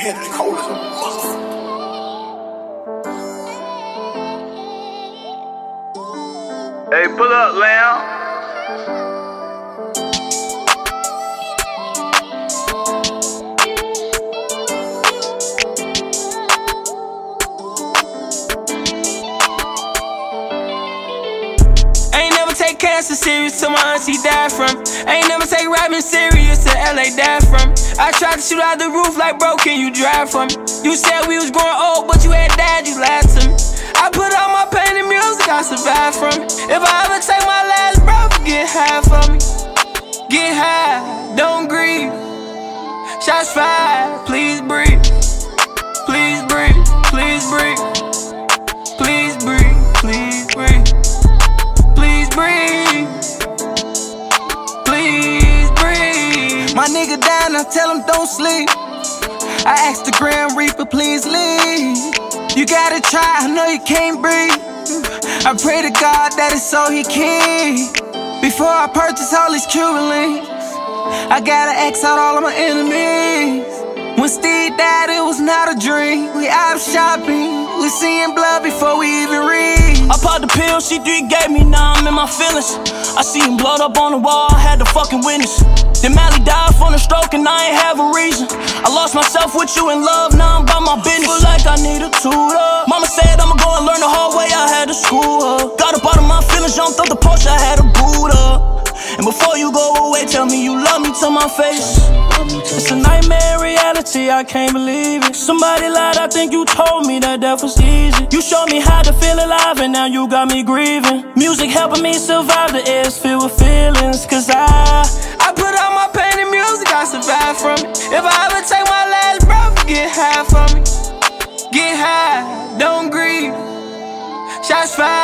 headed cold as a motherfucker. Hey, pull up, Lamb. Take cancer serious till my auntie died from. Ain't never take rapping serious till LA died from. I tried to shoot out the roof like, bro, can you drive for me? You said we was growing old, but you had died, you lied to me. I put all my pain in music, I survived from it. If I ever take my last breath, get high for me. Get high, don't grieve. Shots fired, please breathe. Please breathe, please breathe. Please breathe, please breathe. Please breathe. Please breathe. My nigga down, I tell him don't sleep. I asked the Grand Reaper, please leave. You gotta try, I know you can't breathe. I pray to God that it's all he can. Before I purchase all these Cuban links, I gotta X out all of my enemies. When Steve died, it was not a dream. We out shopping, we seeing blood before we even read. I popped the pill, C3 gave me, now I'm in my feelings. I seen blood up on the wall, I had to fucking witness. Then Mally died from a stroke and I ain't have a reason. I lost myself with you in love, now I'm about my business. Feel like I need a tutor. Mama said I'ma go and learn the hard way, I had to school her. Got up out of my feelings, jumped up the Porsche, I had to boot up. And before you go away, tell me you love me to my face. It's a nightmare reality, I can't believe it. Somebody lied, I think you told me that death was easy. You showed me how to feel alive and now you got me grieving. Music helping me survive, the air's filled with feelings. Cause I put all my pain in music, I survive from it. If I ever take my last breath, get high for me. Get high, don't grieve. Shots fired.